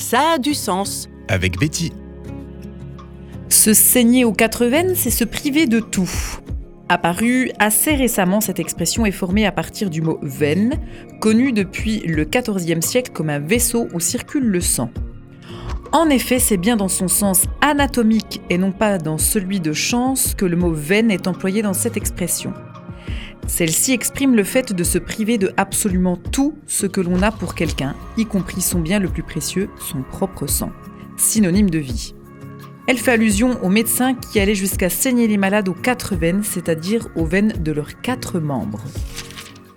Ça a du sens. Avec Betty. Se saigner aux 4 veines, c'est se priver de tout. Apparue assez récemment, cette expression est formée à partir du mot « veine », connu depuis le XIVe siècle comme un vaisseau où circule le sang. En effet, c'est bien dans son sens anatomique et non pas dans celui de chance que le mot « veine » est employé dans cette expression. Celle-ci exprime le fait de se priver de absolument tout ce que l'on a pour quelqu'un, y compris son bien le plus précieux, son propre sang, synonyme de vie. Elle fait allusion aux médecins qui allaient jusqu'à saigner les malades aux 4 veines, c'est-à-dire aux veines de leurs 4 membres.